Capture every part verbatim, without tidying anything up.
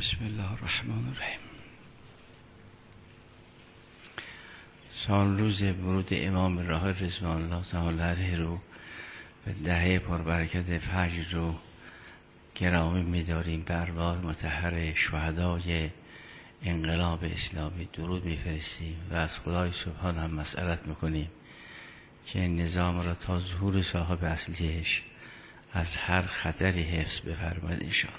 بسم الله الرحمن الرحیم. سال روز ورود امام راه رضوان الله تعالی علیه رو به دهه پربرکت فجر رو گرامی می‌داریم. به ارواح مطهر شهدای انقلاب اسلامی درود می‌فرستیم و از خدای سبحان هم مسئلت می‌کنیم که نظام را تا ظهور صاحب اصلیش از هر خطری حفظ بفرماید انشاءالله.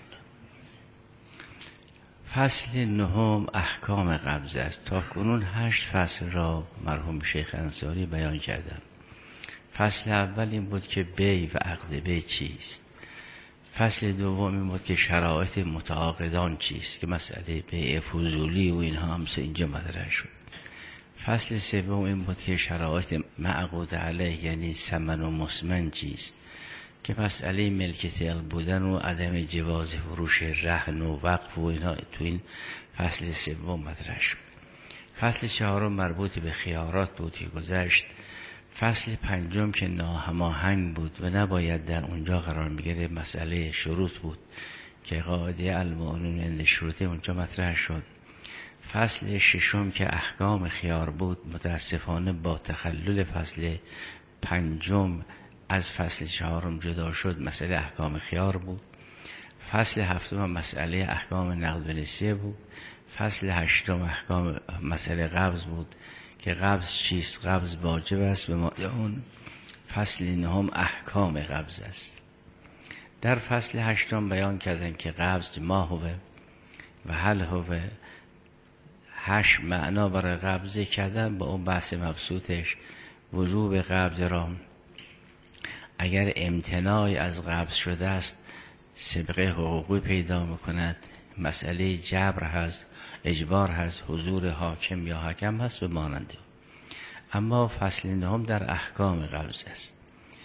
فصل نهم احکام قبض است. تا کنون هشت فصل را مرحوم شیخ انصاری بیان کردند. فصل اول این بود که بی و عقد بی چیست. فصل دوم این بود که شرایط متعاقدان چیست که مسئله بیع فضولی و اینها هم اینجا مطرح شد. فصل سوم این بود که شرایط معقود علیه یعنی ثمن و مسمن چیست که مسئله ملکیت بودن و عدم جواز فروش رهن و وقف و اینا تو این فصل سوم مطرح شد. فصل چهارم مربوط به خیارات بود که گذشت. فصل پنجم که ناهماهنگ بود و نباید در اونجا قرار میگیره مسئله شروط بود که قاعده المؤمنون عند شروط اونجا مطرح شد. فصل ششم که احکام خیار بود متاسفانه با تخلل فصل پنجم از فصل چهارم جدا شد، مسئله احکام خیار بود. فصل هفتم مسئله احکام نقد و نسیه بود. فصل هشتم احکام مسئله قبض بود که قبض چیست، قبض واجب است به ماده اون. فصل نهم احکام قبض است. در فصل هشتم بیان کردن که قبض ما هوه و هل هوه. هشت معنا برای قبض کردن با اون بحث مبسوطش. وجوب قبض را اگر امتناع از قبض شده است سبقه حقوقی پیدا میکند. مسئله جبر هست، اجبار هست، حضور حاکم یا حکم هست و ماننده. اما فصل نهم در احکام قبض است.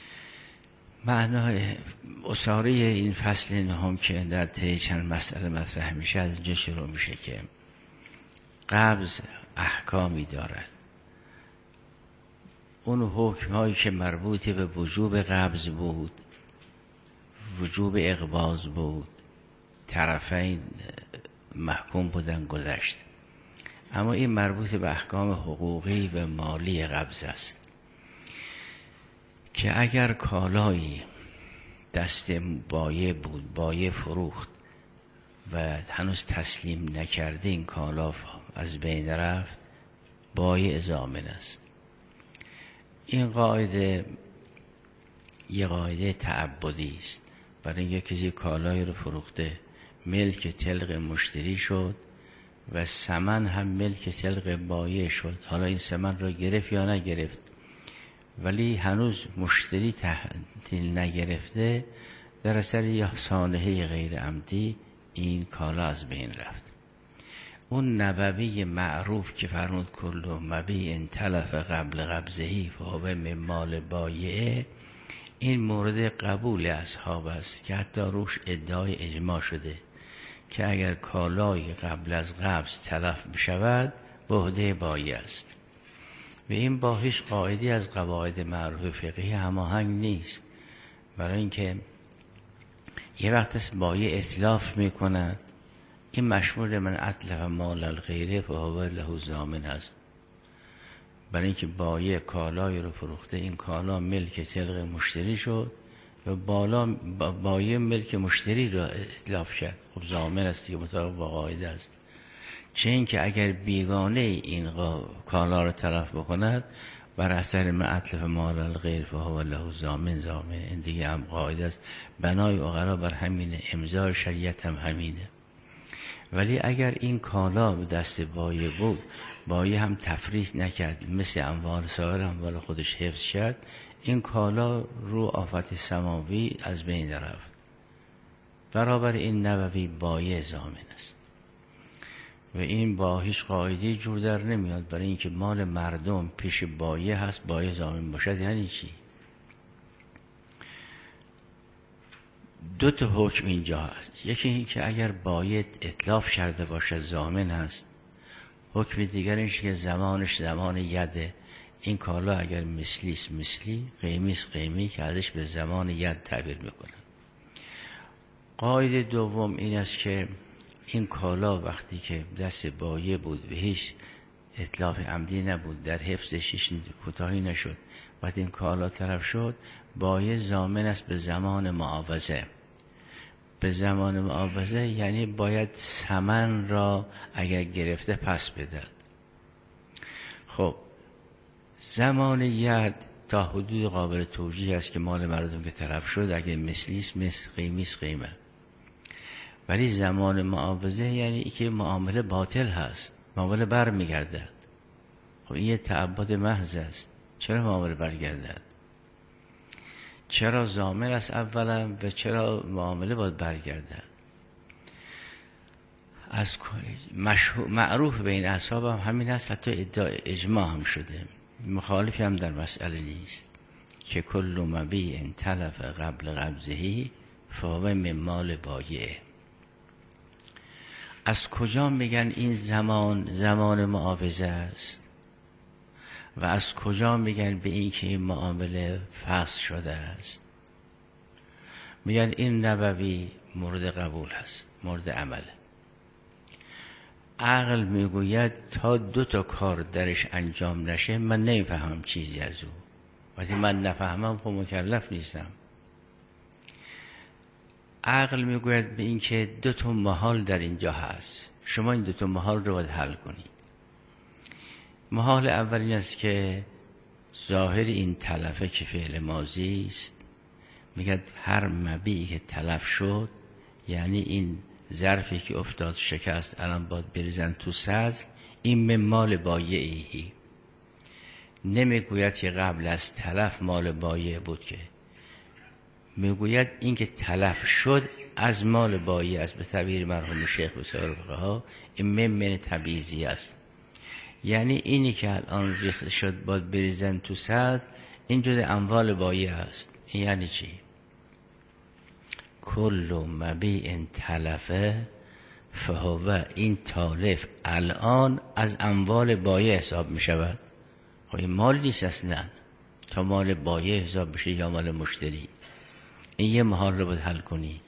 معنای اصاره این فصل نهم که در طی چند مسئله مطرح میشه از اینجا شروع میشه که قبض احکامی دارد. اون حکم هایی که مربوط به وجوب قبض بود، وجوب اقباض بود، طرفین محکوم بودن گذشت. اما این مربوط به احکام حقوقی و مالی قبض است که اگر کالایی دست بایع بود، بایع فروخت و هنوز تسلیم نکرده این کالا از بین رفت، بایع ضامن است. این قاعده یه قاعده تعبدی است. برای اینکه کسی کالایی رو فروخته ملک طلق مشتری شد و ثمن هم ملک طلق بایع شد. حالا این ثمن رو گرفت یا نگرفت ولی هنوز مشتری تحویل نگرفته، در اثر یه سانحه غیر عمدی این کالا از بین رفت. اون نبوی معروف که فرمود کلو مبیع ان تلف قبل قبضهی فهو من مال بایعه، این مورد قبول اصحاب است که حتی روش ادعای اجماع شده که اگر کالای قبل از قبض تلف بشود به عهده بایع است و این با هیچ قاعده از قواعد معروف فقهی هماهنگ نیست. برای اینکه یه وقت است بایع اتلاف میکند، این مشمول من اتلف مال الغیره فهو له ضامن است. برای اینکه بایع کالای رو فروخته، این کالا ملک طلق مشتری شد و بالا بایع ملک مشتری را اتلاف شد، خب ضامن است دیگه، مطابق با قاعده است. چه اینکه اگر بیگانه این کالا رو تلف بکند بر اثر من اتلف مال الغیر فهو له ضامن ضامن، این دیگه هم قاعده است. بنای عقلا بر همینه، امضای شریعت هم همینه. ولی اگر این کالا به دست بایع بود، بایع هم تفریط نکرد، مثل اموال سایر اموال خودش حفظ شد، این کالا رو آفت سماوی از بین رفت. برابر این نبوی بایع ضامن است و این با هیچ قاعده جور در نمیاد. برای اینکه مال مردم پیش بایع هست، بایع ضامن باشد یعنی چی؟ دو تا حکم اینجا هست. یکی این که اگر بایع اتلاف کرده باشد ضامن هست. حکم دیگر اینش که زمانش زمان یده. این کالا اگر مثلی است مثلی، قیمی است قیمی، که ازش به زمان ید تعبیر میکنن. قاعده دوم این است که این کالا وقتی که دست بایه بود و هیچ اتلاف عمدی نبود، در حفظش هیچ کوتاهی نشد، وقتی این کالا طرف شد، بایه ضامن است به زمان معاوضه. به زمان معاوضه یعنی باید ثمن را اگر گرفته پس بدهد. خب زمان ید تا حدود قابل توجیه است که مال مردم که طرف شد، اگر مثلیست مثل، قیمیست قیمه. ولی زمان معاوضه یعنی ای که معامله باطل هست، معامله بر میگردد. خب این یه تعبد محض است. چرا معامله برگردد؟ چرا ضامن است اولا و چرا معامله باید برگردد؟ از معروف بین اصحاب هم همین است، حتی ادعای اجماع هم شده، مخالفی هم در مسئله نیست که کل مبیع تلف قبل قبضهی فهو من مال بایع. از کجا میگن این زمان زمان معاوضه است و از کجا میگن به این که این معامله فسخ شده است؟ میگن این نبوی مورد قبول هست، مورد عمله. عقل میگوید تا دو تا کار درش انجام نشه من نمیفهمم چیزی از او. وقتی من نفهمم خب مکلف نیستم. عقل میگوید به این که دو تا محال در اینجا هست، شما این دو تا محال رو باید حل کنید. محال اول این است که ظاهر این تلفه که فعل ماضی است، میگه هر مبیعی که تلف شد، یعنی این ظرفی که افتاد شکست الان باید بریزن تو سطل، این من مال بایعی. نمیگوید که قبل از تلف مال بایع بود، که میگوید این که تلف شد از مال بایع است. به تعبیر مرحوم شیخ بسیار فقها این من من تبعیضی است، یعنی اینی که الان ریخته شد باید بریزن تو سطل، این جز اموال بایع است. این یعنی چی؟ کل مبیع تلفه فهو، این تالف الان از اموال بایع حساب می شود. خب این مال نیست اصلا، تا مال بایع حساب بشه یا مال مشتری. این یه محال رو باید حل کنی.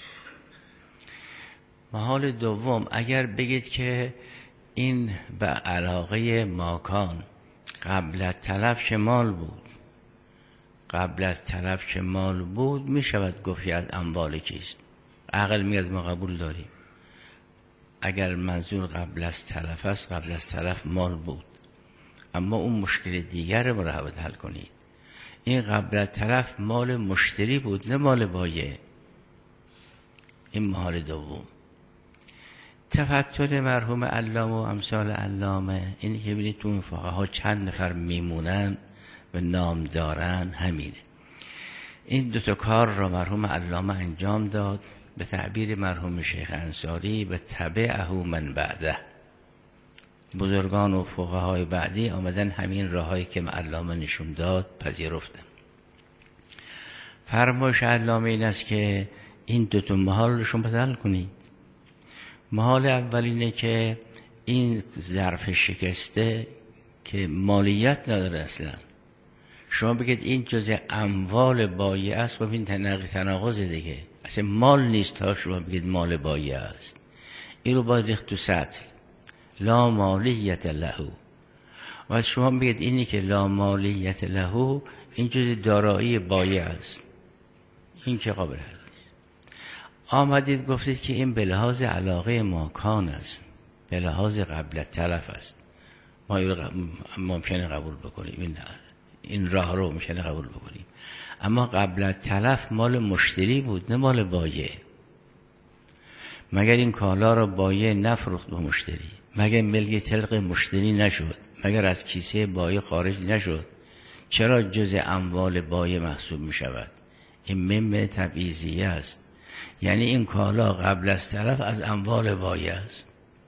محال دوم، اگر بگید که این به علاقه ماکان قبل از تلف که مال بود، قبل از تلف که مال بود می شود گفتی از اموال کیست. عقل میاد ما قبول داریم. اگر منظور قبل از تلف است، قبل از تلف مال بود، اما اون مشکل دیگر رو باید حل کنید. این قبل از تلف مال مشتری بود نه مال بایع. این محال دوم. تفتر مرحوم علامه و امثال علامه، اینی که بینید تو این فقها چند نفر میمونن و نام دارن همینه. این دوتا کار را مرحوم علامه انجام داد، به تعبیر مرحوم شیخ انصاری به تبعه من بعده. بزرگان و فقهای بعدی آمدن همین راهایی که علامه نشون داد پذیرفتن. فرمایش علامه این است که این دوتا محال رو شما بدل کنید. محال اول اینه که این ظرف شکسته که مالیت نداره اصلا، شما بگید این جزء اموال بایع است و این تناقض دیگه، اصلا مال نیست تا شما بگید مال بایع است. این رو باید ریخت تو سطل، لا مالیت له. و شما بگید اینی که لا مالیت له این جزء دارایی بایع است، این که قابل هست. آمدید گفتید که این به لحاظ علاقه ماکان است، به لحاظ قبل تلف است، ما این رو ممکنه قبول بکنیم، این این راه رو ممکنه قبول بکنیم. اما قبل تلف مال مشتری بود نه مال بایع. مگر این کالا رو بایع نفروخت به مشتری، مگر ملک طلق مشتری نشد، مگر از کیسه بایع خارج نشد، چرا جز اموال بایع محسوب می شود؟ این من تبعیضیه است، یعنی این کالا قبل از تلف از اموال بایع است.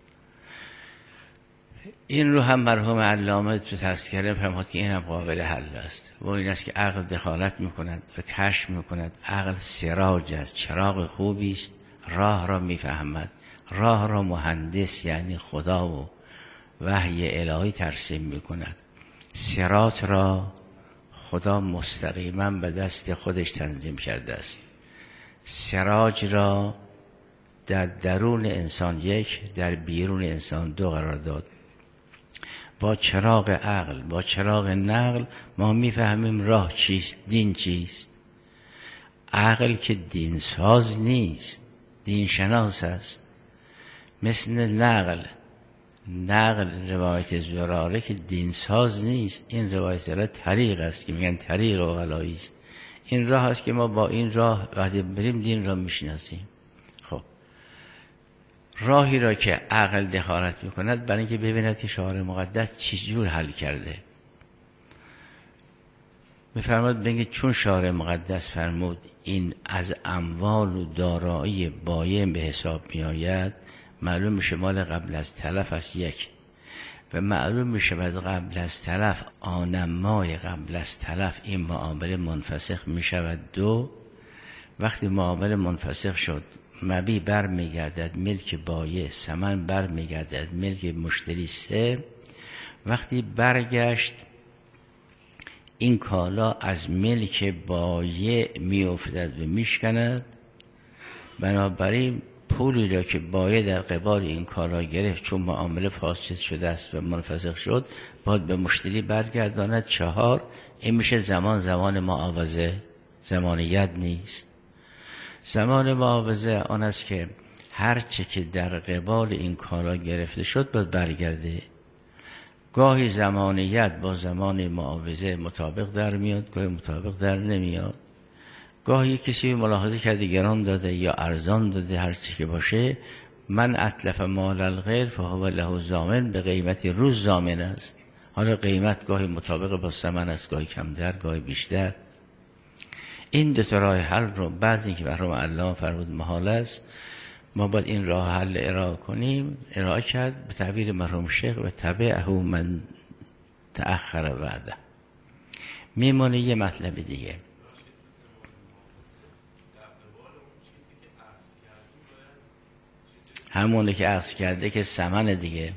این رو هم مرحوم علامه تو تذکره فرمود که این هم قابل حل است و این است که عقل دخالت میکند و کشف میکند. عقل سراج است، چراغ خوبی است، راه را میفهمد. راه را مهندس یعنی خدا و وحی الهی ترسیم میکند. صراط را خدا مستقیما به دست خودش تنظیم کرده است. سراج را در درون انسان یک، در بیرون انسان دو قرار داد. با چراغ عقل، با چراغ نقل ما میفهمیم راه چیست، دین چیست. عقل که دین ساز نیست، دین شناس است. مثل نقل، نقل روایت زراره که دین ساز نیست، این روایت زراره طریق است که میگن طریق عقلایی است. این راه است که ما با این راه وقتی بریم دین را میشناسیم. خب راهی را که عقل دخالت میکند برای اینکه ببیند که شعار مقدس چجور حل کرده، میفرماد بگه چون شعار مقدس فرمود این از اموال و دارایی بایم به حساب میآید، معلوم میشه مال قبل از تلف است یک، و معلوم میشه بعد قبل از تلف آنمای قبل از تلف این معامله منفسخ میشود دو. وقتی معامله منفسخ شد مبی بر میگردد ملک بایع، ثمن بر میگردد ملک مشتری سه. وقتی برگشت این کالا از ملک بایع میافتد و میشکند. بنابراین پولی را که بایع در قبال این کالا گرفت چون معامله فاسد شده است و منفسخ شد باید به مشتری برگرداند. چهار، این میشه زمان زمان معاوضه، زمان ید نیست. زمان معاوضه آن است که هر چه که در قبال این کالا گرفته شد باید برگرده. گاهی زمان ید با زمان معاوضه مطابق در میاد، گاهی مطابق در نمیاد. گاهی کسی ملاحظه کرده گران داده یا ارزان داده، هر چی که باشه، من اتلف مال الغیر فهو له ضامن، به قیمت روز ضامن است. حالا قیمت گاهی مطابق با ثمن است، گاهی کمتر گاهی بیشتر. این دو تا راه حل رو بعضی که مرحوم علامه فرمود محال است، ما باید این راه حل ارائه کنیم. ارائه کرد به تعبیر مرحوم شیخ و تبعه من تأخر بعده. میمونه یه مطلب دیگه، همونه که عکس کرده که ثمن دیگه.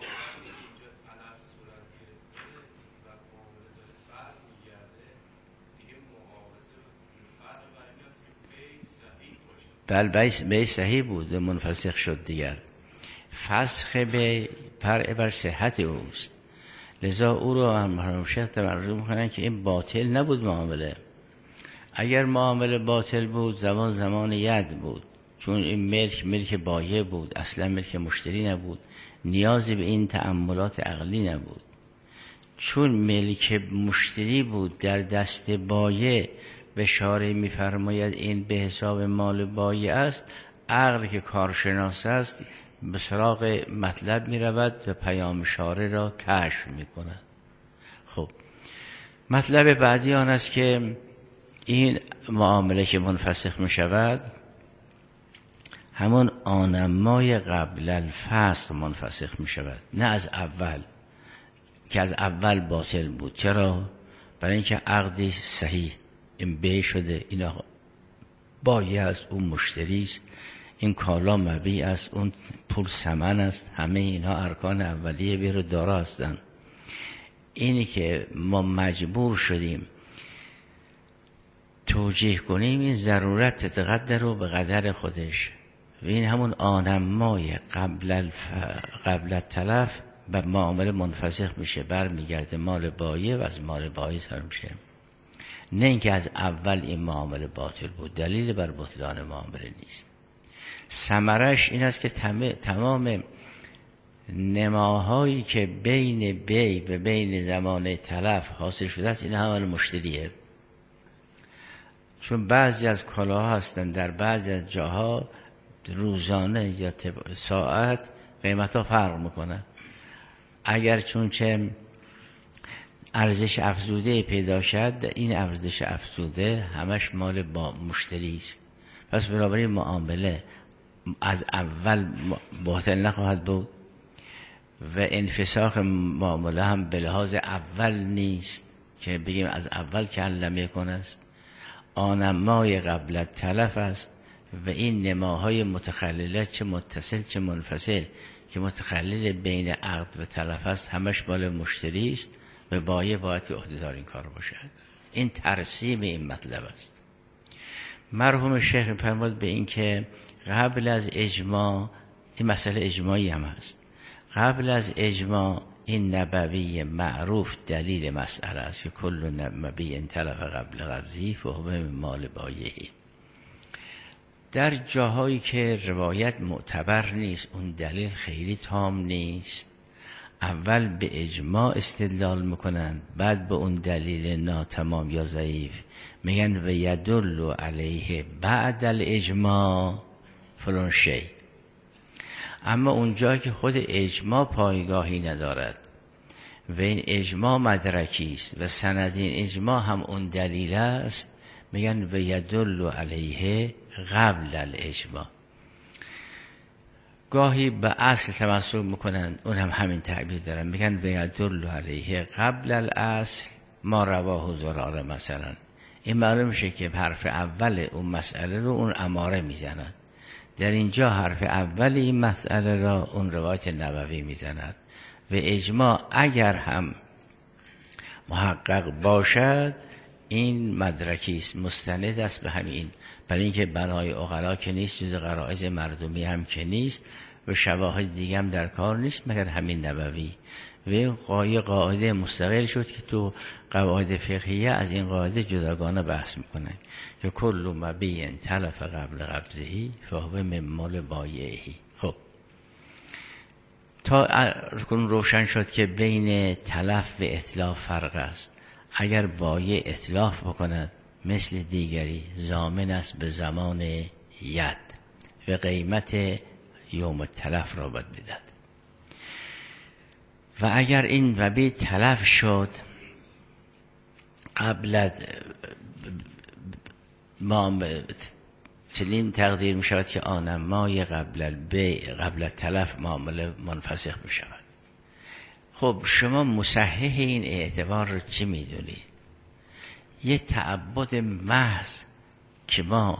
بل بی صحیح بود و منفسخ شد دیگر. فسخ به پر بر صحت اوست، لذا او رو مرحوم شیخ تبرز میکنن که این باطل نبود معامله. اگر معامله باطل بود زمان زمان ید بود، چون این ملک ملک بایع بود، اصلا ملک مشتری نبود، نیازی به این تأملات عقلی نبود. چون ملک مشتری بود در دست بایع، به شارع میفرماید این به حساب مال بایع است، عقل که کارشناس است به سراغ مطلب میرود و پیام شارع را کشف میکند. خب مطلب بعدی آن است که این معامله که منفسخ میشود همون آنمای قبل الفسخ منفسخ میشود، نه از اول که از اول باطل بود. چرا؟ برای اینکه عقدی صحیح این بی شده، این بایع است، اون مشتری است، این کالا مبیع است، اون پول ثمن است، همه اینها ارکان اولیه بی رو دارا هستند. اینی که ما مجبور شدیم توجیه کنیم این ضرورت تقدر رو به قدر خودش، و این همون آنمای قبل الف... قبل التلف به معامله منفسخ میشه، بر میگرده مال بایع و از مال بایع سر میشه. نه اینکه از اول این معامله باطل بود، دلیل بر بطلان معامله نیست. ثمرش این است که تم... تمام نماهایی که بین بی و بین زمان تلف حاصل شده است این همه مشتریه. چون بعضی از کالاها هستن در بعضی از جاها روزانه یا ساعت قیمت ها فرق میکنه. اگر چون چه ارزش افزوده پیدا شد، این ارزش افزوده همش مال با مشتری است. پس بنابراین معامله از اول باطل نخواهد بود و انفساخ معامله هم به لحاظ اول نیست که بگیم از اول که علم یکن است. آنمای قبل تلف است و این نماهای متخلله چه متصل چه منفصل که متخلل بین عقد و تلف است همش مال مشتری است و بایع باید که عهده‌دار این کار باشد. این ترسیم این مطلب است. مرحوم شیخ فرمود به این که قبل از اجماع، این مسئله اجماعی هم هست، قبل از اجماع این نبوی معروف دلیل مسئله است که کل نبی انطلق قبل قبضی فهو من مال بایعی. در جاهایی که روایت معتبر نیست، اون دلیل خیلی تام نیست، اول به اجماع استدلال میکنن، بعد به اون دلیل ناتمام یا ضعیف میگن و یدل علیه بعد الاجماع فلان شی. اما اونجا که خود اجماع پایگاهی ندارد و این اجماع مدرکی است و سند این اجماع هم اون دلیل است، میگن و یدل علیه قبل الاجماع. گاهی به اصل تمسک میکنن، اون هم همین تعبیر دارن، میگن و یدل علیه قبل الاصل ما رواه زراره مثلا. این معلوم میشه که حرف اول اون مسئله رو اون اماره میزند، در اینجا حرف اول این مسئله را اون روایت نبوی میزند و اجماع اگر هم محقق باشد این مدرکی است، مستند است به همین، برای اینکه بنای عقلا که نیست، جز غرایز مردمی هم که نیست و شواهد دیگه هم در کار نیست مگر همین نبوی. و این قاعده مستقل شد که تو قواعد فقهیه از این قاعده جداگانه بحث میکنن که کل مبیع تلف قبل قبضهی فهو من مال بایعهی. خب تا روشن شد که بین تلف و اتلاف فرق است. اگر بایع اتلاف بکند مثل دیگری ضامن است به زمان ید و قیمت یوم التلف را باید بدهد. و اگر این مبیع تلف شد قبل از ما چنین تقدیر می شود که آن مای قبل البیع قبل التلف معامله منفسخ می شود. خب شما مصحح این اعتبار رو چی می دونید؟ یه تعبد محض که ما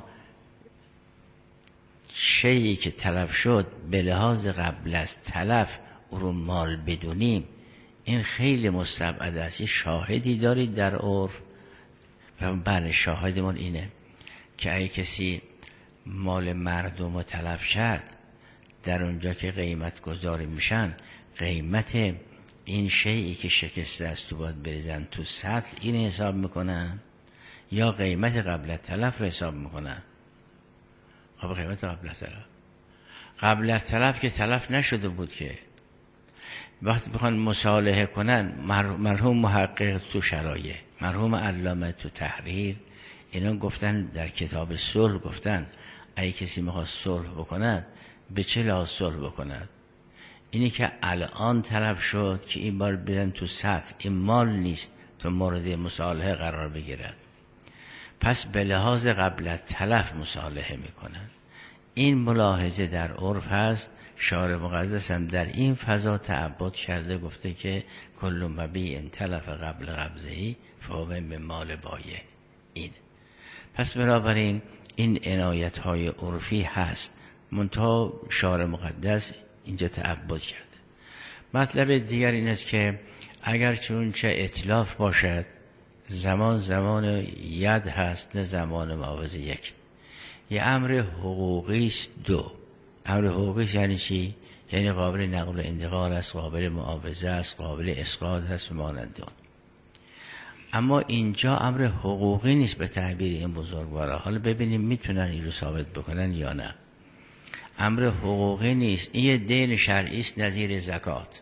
شیئی که تلف شد به لحاظ قبل از تلف او رو مال بدونیم، این خیلی مستبعد است. یه شاهدی دارید در عرف؟ بله شاهدمون اینه که اگه کسی مال مردم رو تلف کرد، در اونجا که قیمت گذاری میشن قیمت این شیئی که شکسته است تو باید بریزن تو سطل، این حساب میکنن یا قیمت قبل از تلف رو حساب میکنن؟ خب قیمت قبل از تلف. قبل از تلف که تلف نشده بود که. وقتی بخوان مصالحه کنن، مرحوم محقق تو شرایع، مرحوم علامه تو تحریر، اینا گفتن در کتاب صلح، گفتن اگه کسی میخواد صلح بکند به چه لحاظ صلح بکند؟ اینی که الان تلف شد که این بار بدن تو سطح، این مال نیست تو مورد مصالحه قرار بگیرد، پس به لحاظ قبل از تلف مصالحه میکنن. این ملاحظه در عرف هست. شارع مقدس هم در این فضا تعبد کرده، گفته که کل مبیع تلف قبل قبضهی فهو من مال بایع. این پس بنابراین این عنایت های عرفی هست، منتها شارع مقدس اینجا تعبد کرده. مطلب دیگر این است که اگر چون چه اتلاف باشد، زمان زمان ید هست نه زمان معاوضه یک. یه امر حقوقی است. دو امر حقوقی یعنی چی؟ یعنی قابل نقل و انتقال است، قابل معاوضه است، قابل اسقاط هست و مانند اون. اما اینجا امر حقوقی نیست به تعبیر این بزرگوارا. حالا ببینیم میتونن این رو ثابت بکنن یا نه. امر حقوقی نیست، این یه دین شرعی است نظیر زکات.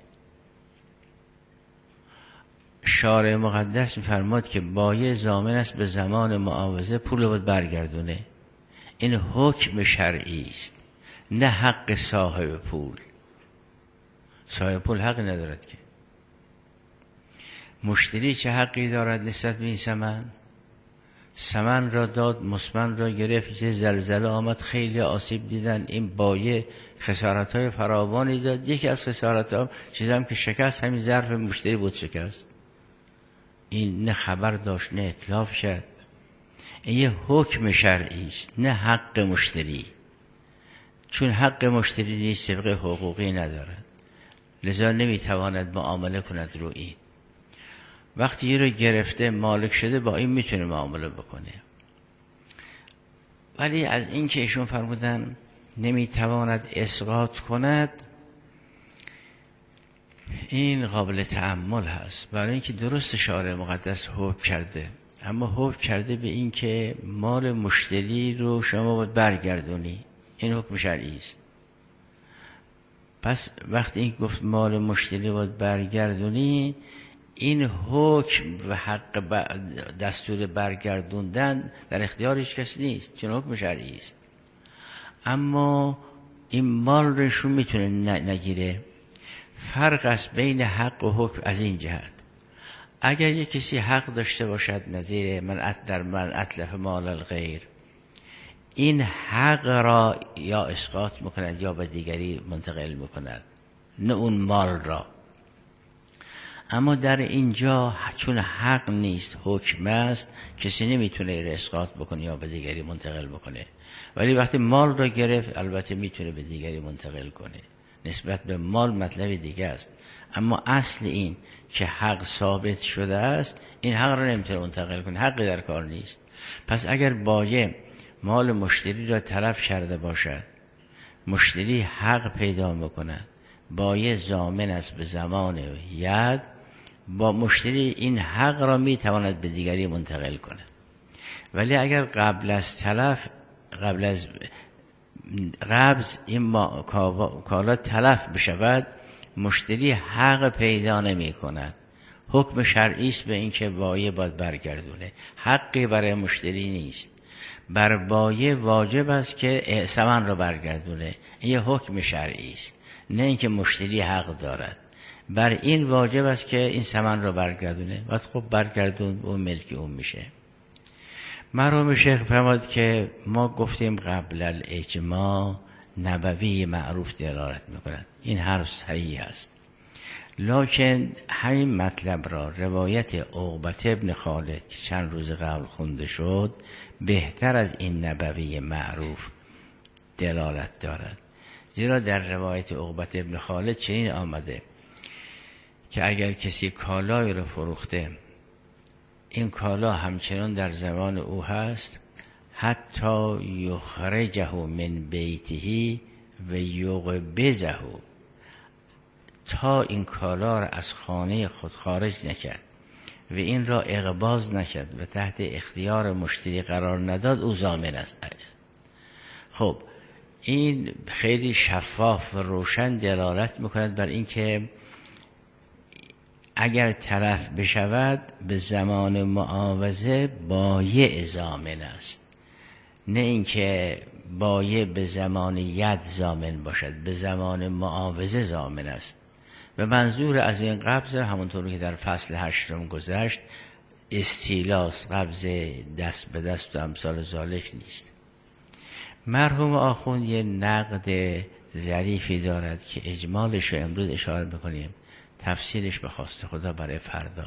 شارع مقدس می‌فرماد که بایع ضامن است به زمان معاوضه پول رو برگردونه. این حکم شرعی است، نه حق صاحب پول. صاحب پول حق ندارد که. مشتری چه حقی دارد نسبت به این ثمن؟ ثمن را داد، مسمن را گرفت، چه زلزله آمد، خیلی آسیب دیدن، این بایع خسارت‌های فراوانی داد. یکی از خسارت‌ها چیزام که شکست همین ظرف مشتری بود شکست. این نه خبر داشت نه اتلاف شد. این یه حکم شرعی است نه حق مشتری. چون حق مشتری نیست سابقه حقوقی ندارد، لذا نمیتواند معامله کند رو این. وقتی یه رو گرفته مالک شده با این میتونه معامله بکنه. ولی از این که ایشون فرمودن نمیتواند اسقاط کند، این قابل تأمل هست. برای اینکه درست شارع مقدس حکم کرده، اما حکم کرده به این که مال مشتری رو شما باید برگردونی. این حکم شرعی است. پس وقتی این گفت مال مشتری باید برگردونی، این حکم و حق دستور برگردوندن در اختیار هیچ کسی نیست، چون حکم شرعی است. اما این مال رشون میتونه نگیره. فرق است بین حق و حکم از این جهت: اگر یک کسی حق داشته باشد نظیر من در من اتلف مال الغیر، این حق را یا اسقاط میکند یا به دیگری منتقل میکند، نه اون مال را. اما در اینجا چون حق نیست، حکم است، کسی نمیتونه اسقاط بکنه یا به دیگری منتقل بکنه. ولی وقتی مال را گرفت البته میتونه به دیگری منتقل کنه. نسبت به مال مطلب دیگه است، اما اصل این که حق ثابت شده است، این حق را نمیتونه منتقل کنه، حقی در کار نیست. پس اگر بایع مال مشتری را تلف کرده باشد، مشتری حق پیدا میکند، بایع ضامن است به زمان ید، با مشتری این حق را میتواند به دیگری منتقل کند. ولی اگر قبل از تلف، قبل از قبض این کالا تلف بشود، مشتری حق پیدا نمی کند. حکم شرعی است به این که بایع باید برگردونه، حقی برای مشتری نیست. بر بایع واجب است که ثمن را برگردونه، این یه حکم شرعی است، نه اینکه مشتری حق دارد. بر این واجب است که این ثمن را برگردونه، وقت خب برگردون اون ملک اون میشه. مرحوم شیخ فرمود که ما گفتیم قبل الاجماع نبوی معروف دلالت میکند، این حرف صحیح است. لکن همین مطلب را روایت عقبة ابن خالد که چند روز قبل خونده شد بهتر از این نبوی معروف دلالت دارد. زیرا در روایت عقبة ابن خالد چنین آمده که اگر کسی کالای رو فروخته، این کالا همچنان در زمان او هست، حتی یخرجه من بیته و یغبزه، تا این کالا را از خانه خود خارج نکرد و این را اغباز نکرد و تحت اختیار مشتری قرار نداد، او ضامن است. خب این خیلی شفاف و روشن دلالت میکند بر این که اگر تلف بشود به زمان معاوضه بایع ضامن است، نه اینکه بایع به زمان ید ضامن باشد، به زمان معاوضه ضامن است. و منظور از این قبض همونطور که در فصل هشتم گذشت استیلاس، قبض دست به دست و امثال ذالک نیست. مرحوم آخوند یه نقد ظریفی دارد که اجمالش رو امروز اشاره بکنیم، تفسیرش به خواست خدا برای فردا.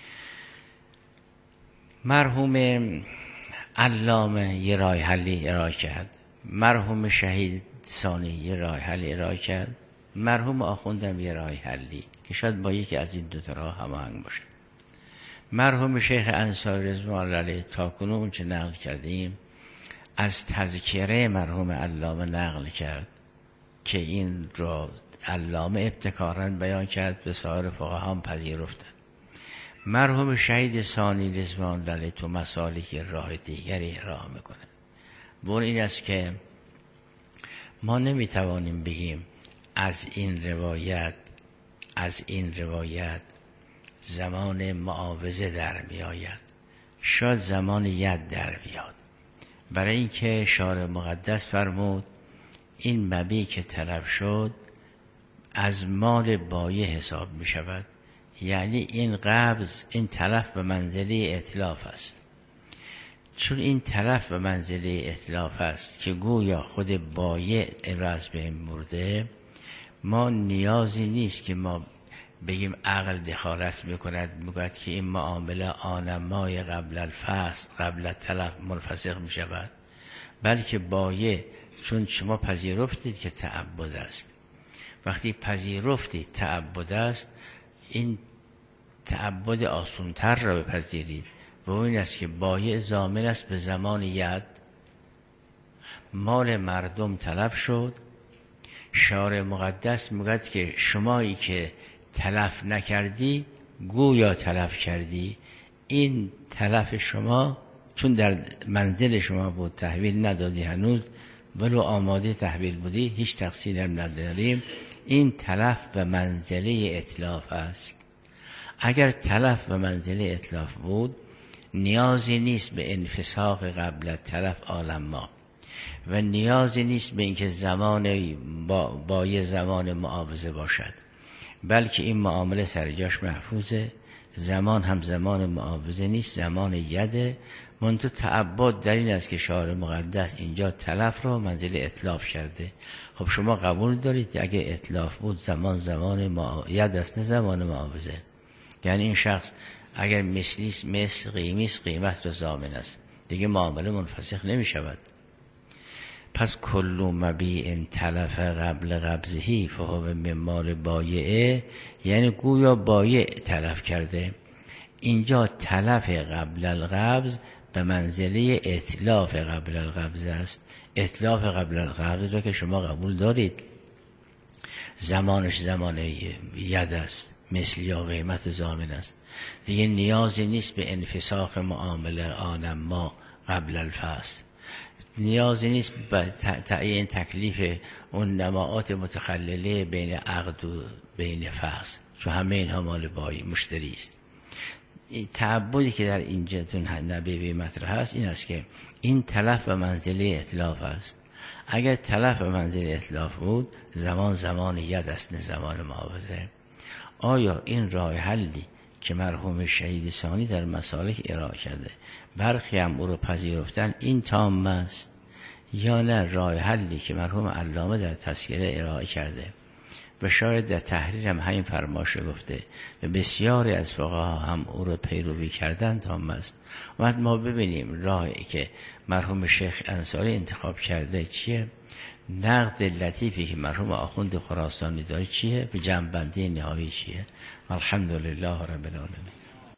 مرحوم علامه یه راه حلی ارائه کرد، مرحوم شهید ثانی یه راه حلی ارائه کرد، مرحوم آخوندم یه راه حلی که شاید با یکی از این دو تا راه هماهنگ باشه. مرحوم شیخ انصاری رضوان الله علیه تاکنون چه نقل کردیم از تذکره مرحوم علامه نقل کرد که این را علامه ابتکاراً بیان کرد، به سایر فقها هم پذیرفتن. مرحوم شهید ثانی رضوان الله علیه تو مسالک راه دیگری ارائه میکنه. بون این است که ما نمیتوانیم بگیم از این روایت از این روایت زمان معاوضه در میآید، شاید زمان ید در بیاد. برای اینکه شارع مقدس فرمود این مبیع که طلب شد از مال بایع حساب می شود، یعنی این قبض، این تلف به منزله اتلاف است. چون این تلف به منزله اتلاف است که گویا خود بایع را از بین برده، ما نیازی نیست که ما بگیم عقل دخالت میکند، میگوید که این معامله آنمای قبل الفصل قبل تلف منفسخ می شود، بلکه بایع چون شما پذیرفتید که تعبد است، وقتی پذیرفتید تعبد است، این تعبد آسان‌تر را بپذیرید و این است که بایع ضامن است به زمان ید. مال مردم تلف شد. شارع مقدس میگوید که شمایی که تلف نکردی گویا تلف کردی. این تلف شما چون در منزل شما بود تحویل ندادی هنوز، ولو آماده تحویل بودی، هیچ تقصیری نداریم. این تلف به منزله اتلاف است. اگر تلف به منزله اتلاف بود نیازی نیست به انفساخ قبل تلف عالم ما و نیازی نیست به اینکه زمان با, با یه زمان معاوضه باشد، بلکه این معامله سر جاش محفوظه. زمان هم زمان معاوضه نیست، زمان یده. منتها تعبد در این است که شارع مقدس اینجا تلف رو منزل اتلاف کرده. خب شما قبول دارید اگه اتلاف بود زمان زمان معا... ید است نه زمان معاوضه. یعنی این شخص اگر مثلیست مثل، قیمیست قیمت رو ضامن است، دیگه معامله منفسخ نمی شود. پس کل مبیع تلف قبل قبضهی فهو من مال بایعه، یعنی گویا بایع تلف کرده. اینجا تلف قبل القبض به منزله اتلاف قبل القبض است. اتلاف قبل القبض رو که شما قبول دارید زمانش زمان ید است، مثل یا قیمت ضامن است، دیگه نیازی نیست به انفساخ معامله آن ما قبل الفصل، نیازی نیست به تعیین تکلیف اون نماعات متخلله بین عقد و بین فصل، چون همه اینها مال بایی مشتری است. تعبدی که در اینجا تون نبیوی مطرح هست این است که این تلف به منزله اتلاف است. اگر تلف به منزله اتلاف بود زمان زمان ید است نه زمان معاوضه. آیا این راه حلی که مرحوم شهید ثانی در مسالک ارائه کرده برخی هم او رو پذیرفتن این تام است، یا نه راه حلی که مرحوم علامه در تذکره ارائه کرده و شاید در تحریر هم همین فرمایش گفته و بسیاری از فقها هم او رو پیروی کردن تام است. و ما ببینیم راهی که مرحوم شیخ انصاری انتخاب کرده چیه، نقد لطیفی که مرحوم آخوند خراسانی داره چیه، به جمع بندی نهایی چیه. الحمدلله رب العالمین.